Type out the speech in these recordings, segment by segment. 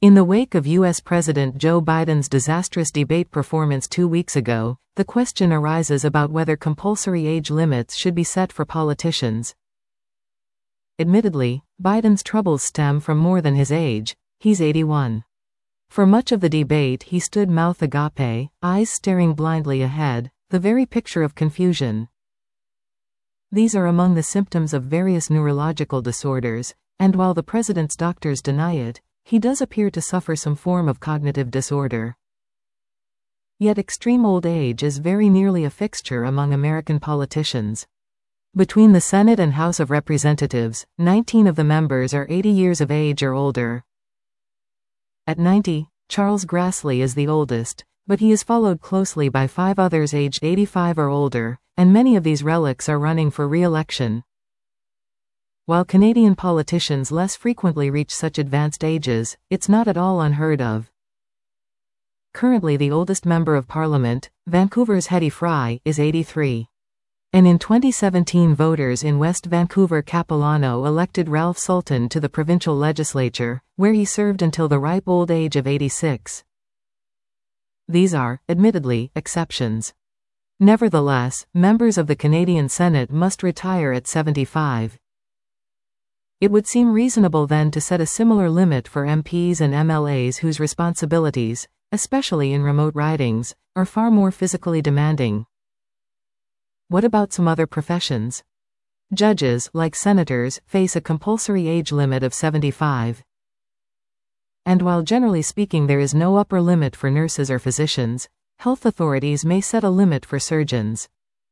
In the wake of U.S. President Joe Biden's disastrous debate performance 2 weeks ago, the question arises about whether compulsory age limits should be set for politicians. Admittedly, Biden's troubles stem from more than his age. He's 81. For much of the debate he stood mouth agape, eyes staring blindly ahead, the very picture of confusion. These are among the symptoms of various neurological disorders, and while the president's doctors deny it, he does appear to suffer some form of cognitive disorder. Yet extreme old age is very nearly a fixture among American politicians. Between the Senate and House of Representatives, 19 of the members are 80 years of age or older. At 90, Charles Grassley is the oldest, but he is followed closely by 5 others aged 85 or older, and many of these relics are running for re-election. While Canadian politicians less frequently reach such advanced ages, it's not at all unheard of. Currently the oldest member of Parliament, Vancouver's Hedy Fry, is 83. And in 2017 voters in West Vancouver Capilano elected Ralph Sultan to the provincial legislature, where he served until the ripe old age of 86. These are, admittedly, exceptions. Nevertheless, members of the Canadian Senate must retire at 75. It would seem reasonable then to set a similar limit for MPs and MLAs whose responsibilities, especially in remote ridings, are far more physically demanding. What about some other professions? Judges, like senators, face a compulsory age limit of 75. And while generally speaking there is no upper limit for nurses or physicians, health authorities may set a limit for surgeons.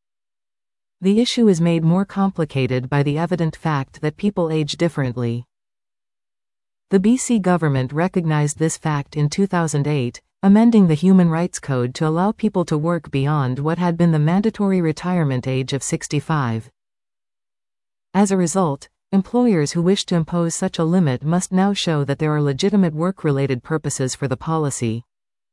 The issue is made more complicated by the evident fact that people age differently. The BC government recognized this fact in 2008, amending the Human Rights Code to allow people to work beyond what had been the mandatory retirement age of 65. As a result, employers who wish to impose such a limit must now show that there are legitimate work-related purposes for the policy.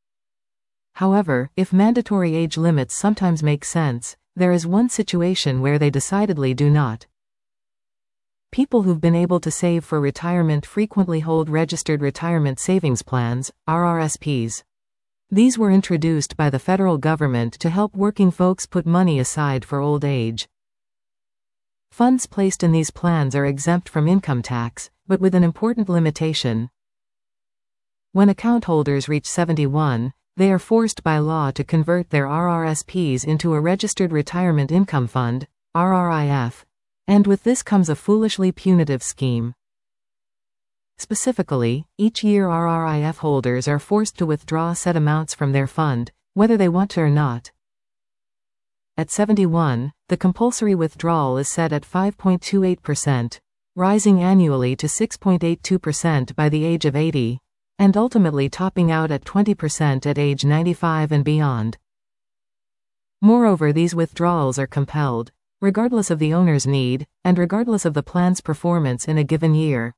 However, if mandatory age limits sometimes make sense, there is one situation where they decidedly do not. People who've been able to save for retirement frequently hold registered retirement savings plans, RRSPs. These were introduced by the federal government to help working folks put money aside for old age. Funds placed in these plans are exempt from income tax, but with an important limitation. When account holders reach 71, they are forced by law to convert their RRSPs into a Registered Retirement Income Fund, RRIF, and with this comes a foolishly punitive scheme. Specifically, each year RRIF holders are forced to withdraw set amounts from their fund, whether they want to or not. At 71, the compulsory withdrawal is set at 5.28%, rising annually to 6.82% by the age of 80. And ultimately topping out at 20% at age 95 and beyond. Moreover, these withdrawals are compelled, regardless of the owner's need, and regardless of the plan's performance in a given year.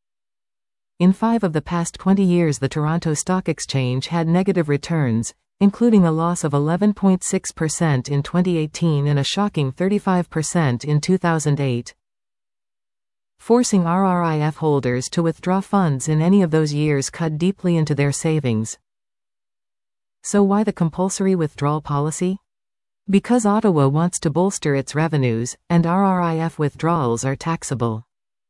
In 5 of the past 20 years the Toronto Stock Exchange had negative returns, including a loss of 11.6% in 2018 and a shocking 35% in 2008. Forcing RRIF holders to withdraw funds in any of those years cut deeply into their savings. So why the compulsory withdrawal policy? Because Ottawa wants to bolster its revenues, and RRIF withdrawals are taxable.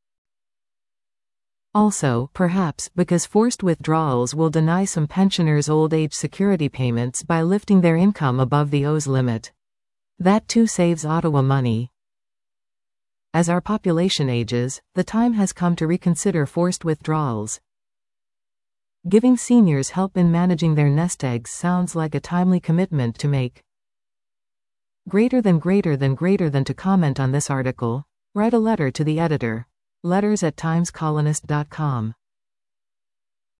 Also, perhaps, because forced withdrawals will deny some pensioners old age security payments by lifting their income above the OAS limit. That too saves Ottawa money. As our population ages, the time has come to reconsider forced withdrawals. Giving seniors help in managing their nest eggs sounds like a timely commitment to make. Greater than to comment on this article, write a letter to the editor. letters@timescolonist.com